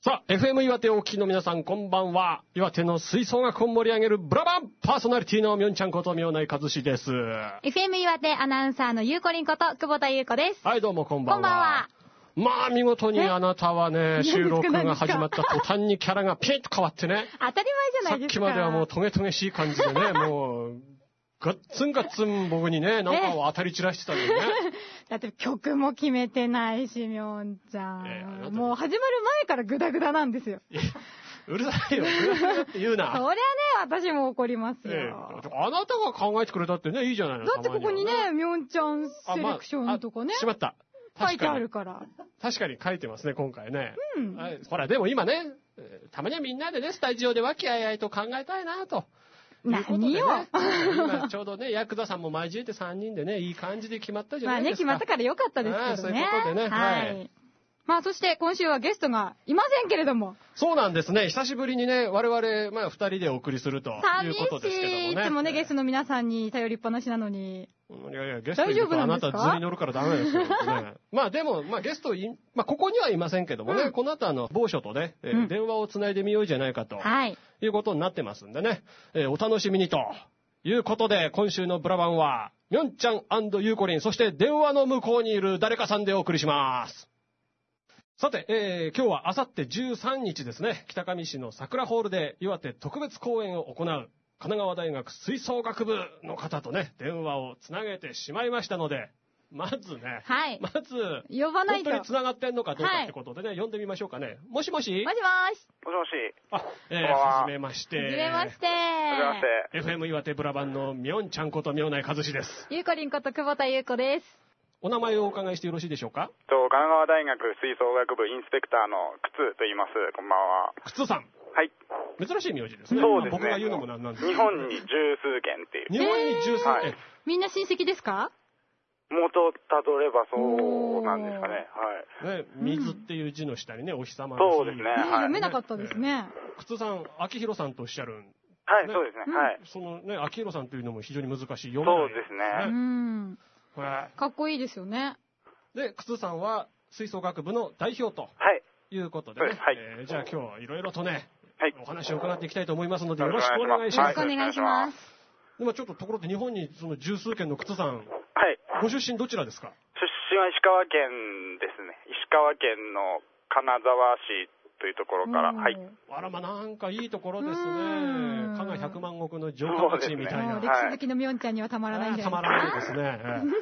さあ、FM 岩手をお聞きの皆さん、こんばんは。岩手の吹奏楽を盛り上げるブラバンパーソナリティのみょんちゃんことみょうないかずしです。 FM 岩手アナウンサーのゆうこりんこと久保田ゆうこです。 はい、どうもこんばんは。 こんばんは。 まあ、見事にあなたはね、収録が始まった途端にキャラがピッと変わってね。 当たり前じゃないですか。 さっきまではもうトゲトゲしい感じでね、もう、ガッツンガッツン僕にね、なんかを当たり散らしてたのにね。 だって曲も決めてないし、みょんちゃん。もう始まる前からグダグダなんですよ。 うるさいよ、グダグダって言うな。 そりゃね、私も怒りますよ。 あなたが考えてくれたってね、いいじゃないの。 だってここにね、みょんちゃんセレクションとかね。 しまった。 書いてあるから。 確かに書いてますね、今回ね。 うん。 ほら、でも今ね、たまにはみんなでね、スタジオで和気あいあいと考えたいなと。 何よ。 今ちょうどね、ヤクザさんも交えて3人でね、いい感じで決まったじゃないですか。 まあね、決まったからよかったですけどね。 そういうことでね。 はい。まあそして今週はゲストがいませんけれども。 そうなんですね。久しぶりにね、我々、まあ2人でお送りするということですけどもね。 いつもね、ゲストの皆さんに頼りっぱなしなのに。 いやいや、ゲストいるとあなた図に乗るからダメですよ。ね、まあでも、まあゲストまあここにはいませんけどもね、この後某所とね、電話をつないでみようじゃないかと、いうことになってますんでね、お楽しみにということで、今週のブラバンは、みょんちゃん&ゆうこりん、そして電話の向こうにいる誰かさんでお送りします。さて、今日はあさって13日ですね、北上市の桜ホールで岩手特別公演を行う神奈川大学吹奏楽部の方とね、電話をつなげてしまいましたので、まずね、まず、 呼ばないと。 本当につながってんのかどうかってことでね、呼んでみましょうかね。もしもし？ もしもし。 もしもし。 はじめまして。 はじめまして。 はじめまして。 FM 岩手ブラバンのみょんちゃんことみょうないかずしです。 ゆうこりんこと久保田ゆうこです。 お名前をお伺いしてよろしいでしょうか？ 神奈川大学吹奏楽部インスペクターの靴と言います。こんばんは。 靴さん。 はい。 珍しい名字ですね。 そうですね。 僕が言うのもなんなんですけど。日本に十数件っていう。 日本に十数件。 みんな親戚ですか？ 元たどればそうなんですかね。 はい。ね、水っていう字の下にね、お日様の。そうですね。 読めなかったですね。 靴さん、秋広さんとおっしゃる。 はい、そうですね。はい。 そのね、秋広さんというのも非常に難しい。 読めない。そうですね。 かっこいいですよね。 で、靴さんは吹奏楽部の代表ということでね。じゃあ今日いろいろとね、お話を伺っていきたいと思いますのでよろしくお願いします。 よろしくお願いします。 でもちょっとところで日本にその十数件の靴さん、ご出身どちらですか？ 出身は石川県ですね。石川県の金沢市というところから。 あらま、なんかいいところですね。加賀百万石の城下町みたいな。 歴史好きのみょんちゃんにはたまらないんじゃないですか？ たまらないですね。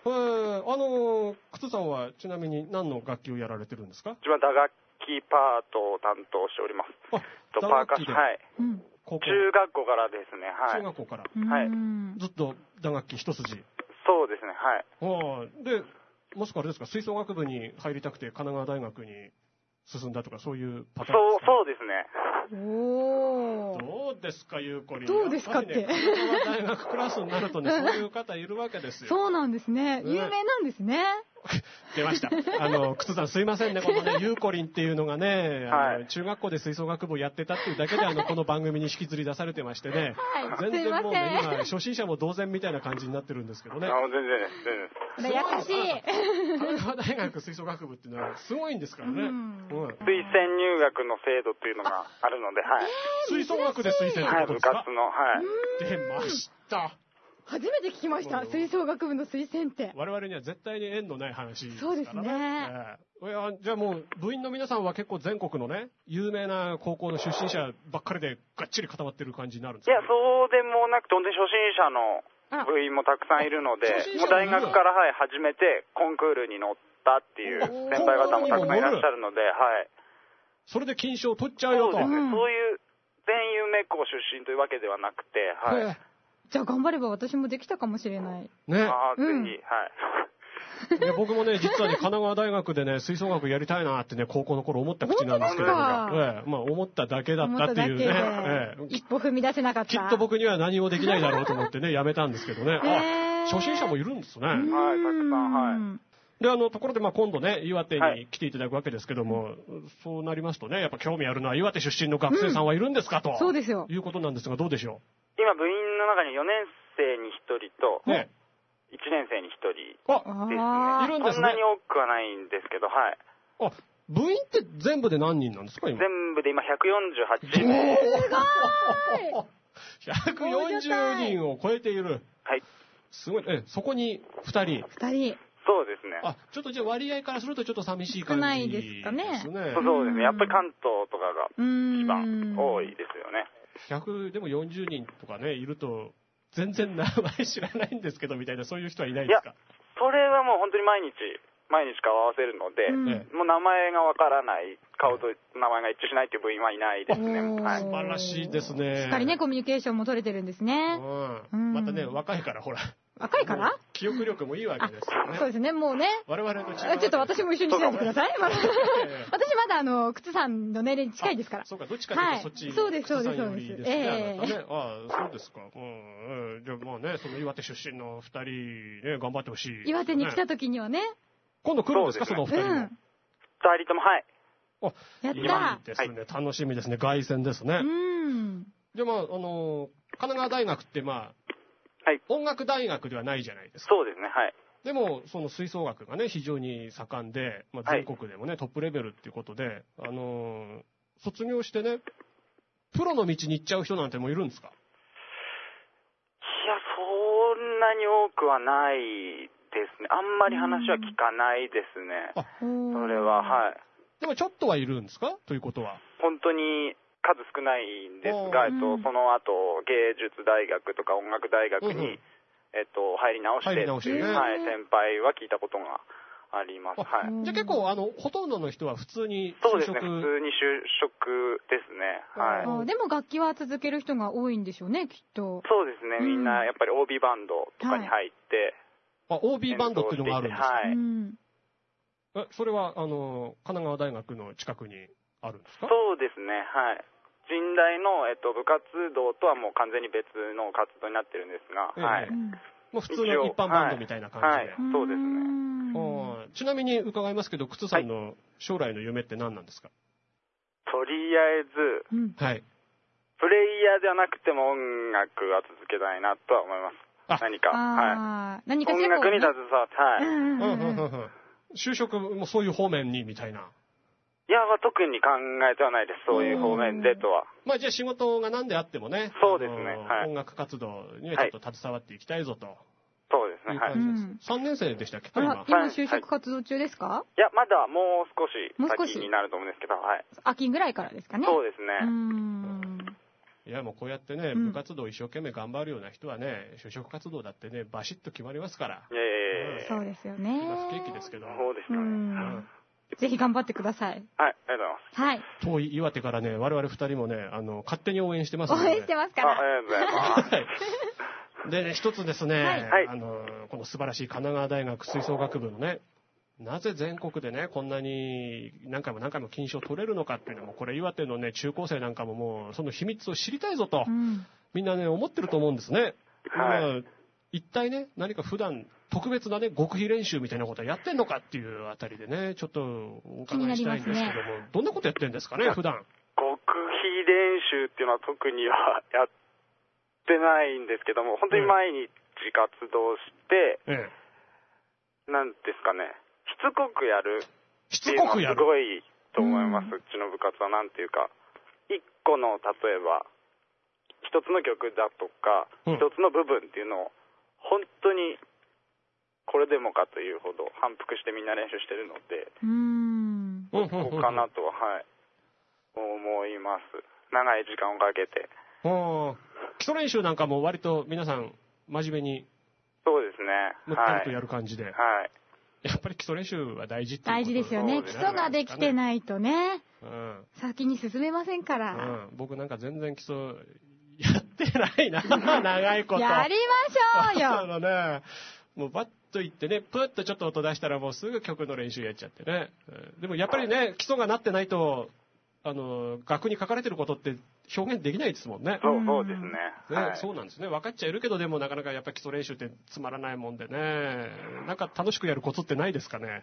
靴さんはちなみに何の楽器をやられてるんですか？ 自分は打楽器パートを担当しております。 パーカッション。 はい。中学校からですね。はい。 中学校から。 はい。 ずっと打楽器一筋。 そうですね。はい。 で、もしくはあれですか、吹奏楽部に入りたくて神奈川大学に進んだとかそういうパターンですか？ そうですね。 どうですか、ゆうこりん。 どうですかって。 神奈川大学クラスになるとね、そういう方いるわけですよ。 そうなんですね。有名なんですね。 出ました。靴さんすいませんね、このね、ゆうこりんっていうのがね、中学校で吹奏楽部をやってたっていうだけで、この番組に引きずり出されてましてね。全然もうね、今、初心者も同然みたいな感じになってるんですけどね。 全然。 優しい。 神奈川大学吹奏楽部っていうのはすごいんですからね。 推薦入学の制度っていうのがあるので、はい。 吹奏楽で推薦ってことですか？ 部活の、はい。 出ました。 初めて聞きました。吹奏楽部の推薦って。 我々には絶対に縁のない話ですからね。 そうですね。 じゃあもう部員の皆さんは結構全国のね、有名な高校の出身者ばっかりでがっちり固まってる感じになるんですか？ いや、そうでもなくて、本当に初心者の部員もたくさんいるので、もう大学から始めてコンクールに乗ったっていう先輩方もたくさんいらっしゃるので、はい。 それで金賞取っちゃうよと。 そうですね。そういう全有名校出身というわけではなくて、はい。 じゃあ頑張れば私もできたかもしれない。 ね。 ぜひ、はい。 いや僕もね、実はね、神奈川大学でね、吹奏楽やりたいなってね、高校の頃思った口なんですけど、まあ思っただけだったっていうね。 一歩踏み出せなかった。 きっと僕には何もできないだろうと思ってね、やめたんですけどね。初心者もいるんですね。 はい、たくさん、はい。 で、ところで、今度ね、岩手に来ていただくわけですけども、そうなりますとね、やっぱ興味あるのは岩手出身の学生さんはいるんですかと。 そうですよ。 いうことなんですが、どうでしょう？ 今、部員の中に4年生に1人と、1年生に1人ですね。 いるんですね。 そんなに多くはないんですけど、はい。 部員って全部で何人なんですか今？ 全部で今148人。 140人を超えている。 はい。 すごい。そこに2人。 2人。 そうですね。 ちょっとじゃあ割合からするとちょっと寂しい感じ。 少ないですかね。 そうですね。やっぱり関東とかが一番多いですよね。 100でも40人とかね、いると、全然名前知らないんですけどみたいな、そういう人はいないですか？ いや、それはもう本当に毎日顔合わせるので、もう名前がわからない、顔と名前が一致しないっていう部員はいないですね。 はい、素晴らしいですね。 しっかりね、コミュニケーションも取れてるんですね。 またね、若いからほら。 若いから？ 記憶力もいいわけですよね。 そうですね、もうね。 我々のちょっと私も一緒にしないでください。私まだ靴さんの年齢に近いですから。 そうか、どっちかというとそっち。 そうです、そうです。 そうですか。じゃあまあね、その岩手出身の2人ね、頑張ってほしい。 岩手に来た時にはね。 今度来るんですか、その2人も。2 人とも、はい。 やった。 いいですね、楽しみですね、凱旋ですね。じゃあまあ、神奈川大学ってまあ、音楽大学ではないじゃないですか。 そうですね、はい。 でも、その吹奏楽がね、非常に盛んで、まあ、全国でもね、トップレベルっていうことで、卒業してね、プロの道に行っちゃう人なんてもいるんですか？いや、そんなに多くはないですね。あんまり話は聞かないですね。それは、はい。 でもちょっとはいるんですか？ということは。 本当に数少ないんですが、その後、芸術大学とか音楽大学に、入り直して、はい、先輩は聞いたことがあります。はい。 じゃあ結構、ほとんどの人は普通に就職？そうですね、普通に就職ですね。 はい。でも楽器は続ける人が多いんでしょうね、きっと。 そうですね、みんなやっぱり OB バンドとかに入って、 OB バンドっていうのがあるんですか？ はい。 それは、神奈川大学の近くにあるんですか？ そうですね、はい。神大の、部活動とはもう完全に別の活動になってるんですが、はい。 もう普通の一般バンドみたいな感じで。 はい、そうですね。 ちなみに伺いますけど、靴さんの将来の夢って何なんですか？ とりあえず、 はい。 プレイヤーではなくても音楽は続けたいなとは思います。何か。はい。 何か音楽に携わって、 はい。就職もそういう方面にみたいな。 いや、特に考えてはないです。そういう方面でとは。 まあじゃあ仕事が何であってもね。 そうですね。 音楽活動にはちょっと携わっていきたいぞと。 そうですね。はい。 3年生でしたっけ？ 今就職活動中ですか？ いや、まだもう少し先になると思うんですけど、はい。 秋ぐらいからですかね。 そうですね。 いや、もうこうやってね、部活動一生懸命頑張るような人はね、就職活動だってね、バシッと決まりますから。 そうですよね。 今不景気ですけど。 そうですよね。 ぜひ頑張ってください。 はい、ありがとうございます。 はい。 遠い岩手からね、我々2人もね、勝手に応援してますので、 応援してますから。 ありがとうございます。 でね、一つですね、この素晴らしい神奈川大学吹奏楽部のね、なぜ全国でね、こんなに何回も金賞を取れるのかっていうのも、これ岩手のね、中高生なんかももう、その秘密を知りたいぞと、みんなね、思ってると思うんですね。一体ね、何か普段、特別なね、極秘練習みたいなことはやってんのかっていうあたりでね、ちょっとお伺いしたいんですけども、どんなことやってんですかね、普段。 極秘練習っていうのは特にはやってないんですけども、本当に毎日活動して、なんですかね、しつこくやるっていうのはすごいと思います、うちの部活は。なんていうか、一個の、例えば、一つの曲だとか、一つの部分っていうのを、本当に、これでもかというほど反復してみんな練習してるので、こうかなとは、はい、思います。長い時間をかけて。 基礎練習なんかも割と皆さん真面目に、 そうですね。 むったりとやる感じで。 はい。 やっぱり基礎練習は大事っていうこと大事ですよね。基礎ができてないとね、先に進めませんから。 僕なんか全然基礎やってないな、長いこと。 やりましょうよ。 ね、もうバッと行ってね、プッとちょっと音出したらもうすぐ曲の練習やっちゃってね。でもやっぱりね、基礎がなってないと、楽に書かれてることって表現できないですもんね。 そうですね。 そうなんですね。分かっちゃいるけど、でもなかなかやっぱり基礎練習ってつまらないもんでね。なんか楽しくやるコツってないですかね。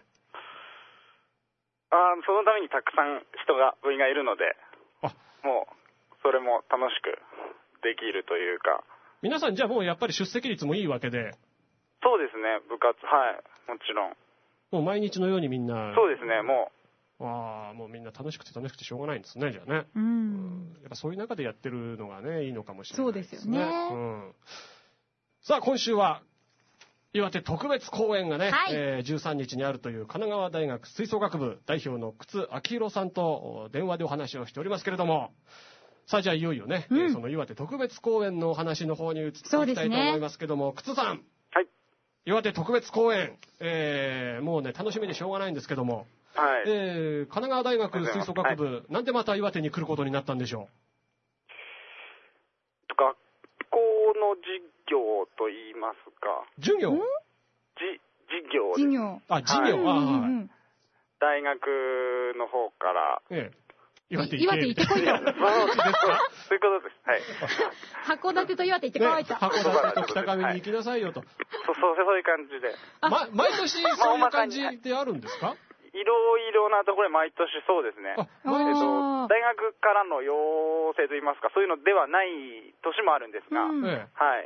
そのためにたくさん部員がいるので、もう、それも楽しくできるというか。 皆さんじゃあもうやっぱり出席率もいいわけで。 そうですね、部活、はい、もちろん。 もう毎日のようにみんな。 そうですね、ももうみんな楽しくて楽しくてしょうがないんですね、じゃあね。やっぱそういう中でやってるのがね、いいのかもしれないですね。そうですよね。さあ、今週は、岩手特別公演がね、13日にあるという神奈川大学吹奏楽部代表の靴明宏さんと電話でお話をしておりますけれども、さあじゃあいよいよね、その岩手特別公演のお話の方に移っていきたいと思いますけども、靴さん。 はい。 岩手特別公演、もうね、楽しみでしょうがないんですけども、 はい。 神奈川大学吹奏楽部、なんでまた岩手に来ることになったんでしょう。学校の授業と言いますか。 授業？ 授業。 授業。 授業。 大学の方から。 岩手行ってこいと。そういうことです。 はい。 函館と岩手行ってこいと。 函館と北上に行きなさいよと。 そういう感じで。 毎年そういう感じであるんですか？ いろいろなところで毎年そうですね。大学からの要請といいますか、そういうのではない年もあるんですが、はい。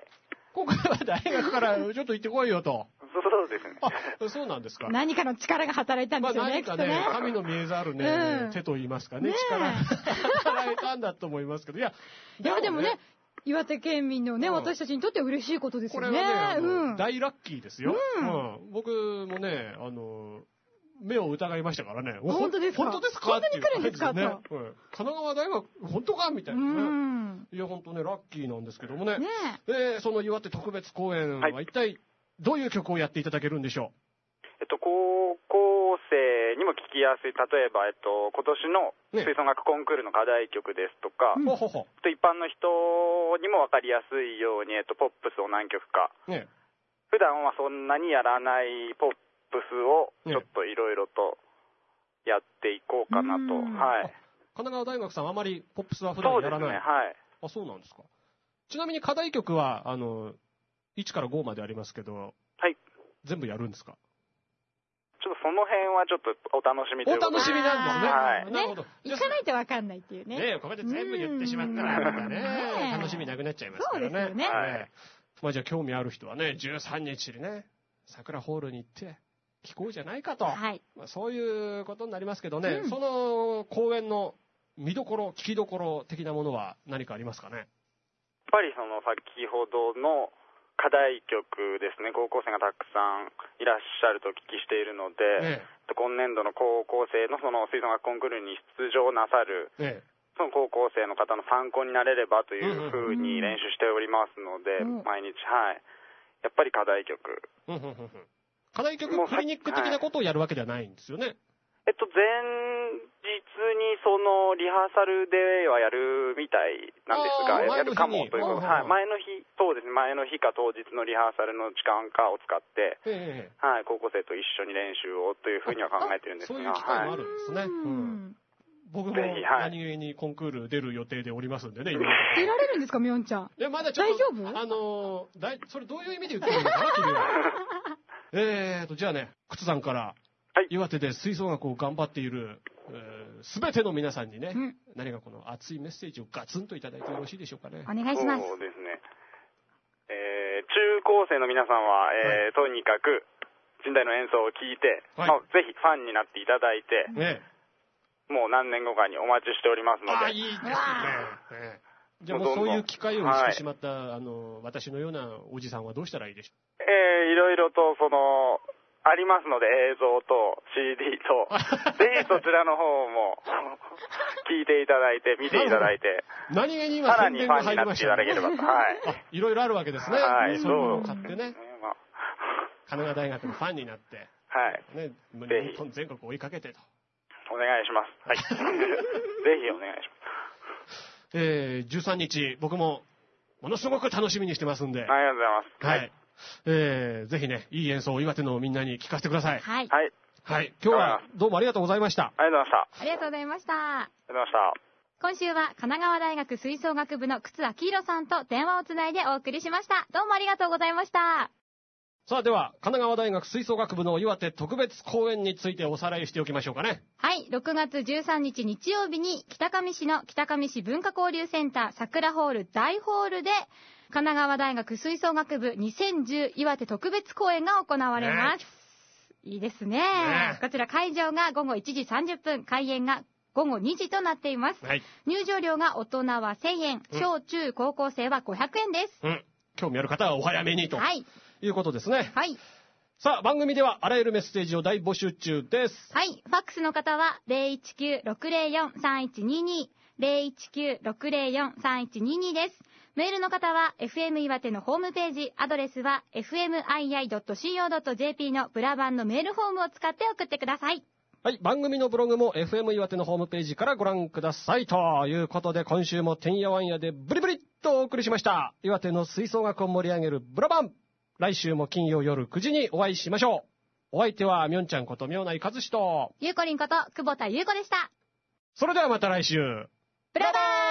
今回は大学からちょっと行ってこいよと。 そうですね。 そうなんですか。 何かの力が働いたんですよね。 何かね、神の見えざるね、手と言いますかね、力が働いたんだと思いますけど、いやでもね、岩手県民のね、私たちにとっては嬉しいことですよね。 これはね、大ラッキーですよ。僕もね、目を疑いましたからね。 本当ですか？ 本当ですか？ 本当に来るんですか？ 神奈川大学、本当かみたいなね。いや、本当ね、ラッキーなんですけどもね。その岩手特別公演は一体どういう曲をやっていただけるんでしょう？高校生にも聴きやすい、例えば、今年の吹奏楽コンクールの課題曲ですとか、一般の人にも分かりやすいように、ポップスを何曲か。普段はそんなにやらないポップスをちょっといろいろとやっていこうかなと。はい。 神奈川大学さんあまりポップスは普段やらない。そうですね、はい。そうなんですか。ちなみに課題曲は、1から5までありますけど、はい。全部やるんですか？ ちょっとその辺はちょっとお楽しみということで。 お楽しみなんですね。はい。 なるほど。行かないとわかんないっていうね。 ね、ここで全部言ってしまったら、またね、楽しみなくなっちゃいますからね。そうですよね。まあじゃあ興味ある人はね、13日にね、桜ホールに行って、聞こうじゃないかと。はい。まあそういうことになりますけどね、その公演の見どころ、聞きどころ的なものは何かありますかね？ やっぱりその先ほどの課題曲ですね、高校生がたくさんいらっしゃるとお聞きしているので、今年度の高校生のその吹奏楽コンクールに出場なさる、その高校生の方の参考になれればというふうに練習しておりますので、毎日、はい。やっぱり課題曲。 課題曲クリニック的なことをやるわけではないんですよね。 前日にそのリハーサルではやるみたいなんですが、やるかもということで、前の日、そうですね、前の日か当日のリハーサルの時間かを使って、はい、高校生と一緒に練習をというふうには考えてるんですが、 そういう機会もあるんですね。僕も何気にコンクール出る予定でおりますんでね、今。 出られるんですか、みょんちゃん。 いや、まだちょっと。 大丈夫？ それどういう意味で言ってるのかな、君は。じゃあね、靴さんから、岩手で吹奏楽を頑張っている、すべての皆さんにね、何かこの熱いメッセージをガツンといただいてよろしいでしょうかね。 お願いします。 そうですね。中高生の皆さんは、とにかく、神代の演奏を聴いて、ぜひファンになっていただいて、もう何年後かにお待ちしておりますので。 いいですね。じゃあもうそういう機会をしてしまった、私のようなおじさんはどうしたらいいでしょう？ いろいろと、ありますので、映像と CD と、ぜひそちらの方も聞いていただいて、見ていただいて、 何気に今宣伝が入りました。 さらにファンになっていただければと。はい。 いろいろあるわけですね。 はい。 そういうのを買ってね。神奈川大学のファンになって、 はい。 ね、日本全国追いかけてと。 お願いします。はい。ぜひお願いします。13日、僕もものすごく楽しみにしてますんで。 ありがとうございます。 はい。ぜひね、いい演奏を岩手のみんなに聞かせてください。 はい。 はい。今日はどうもありがとうございました。 ありがとうございました。 ありがとうございました。 ありがとうございました。 今週は神奈川大学吹奏楽部の靴明宏さんと電話をつないでお送りしました。どうもありがとうございました。 さあでは、神奈川大学吹奏楽部の岩手特別公演についておさらいしておきましょうかね。 はい、6月13日日曜日に北上市の北上市文化交流センター桜ホール大ホールで神奈川大学吹奏楽部2010岩手特別公演が行われます。 いいですね。こちら会場が午後1時30分、開演が午後2時となっています。はい、入場料が大人は1000円、小中高校生は500円です。 興味ある方はお早めにと、いうことですね。 はい。 さあ、番組ではあらゆるメッセージを大募集中です。 はい。ファックスの方は 019-604-3122、019-604-3122 です。メールの方は FM 岩手のホームページ、アドレスは fmii.co.jp のブラ版のメールフォームを使って送ってください。 はい。番組のブログも FM 岩手のホームページからご覧ください。ということで、今週もてんやわんやでブリブリっとお送りしました。岩手の吹奏楽を盛り上げるブラバン。来週も金曜夜9時にお会いしましょう。お相手はみょんちゃんこと明内和志とゆうこりんこと久保田ゆうこでした。 それではまた来週。 ブラバーン。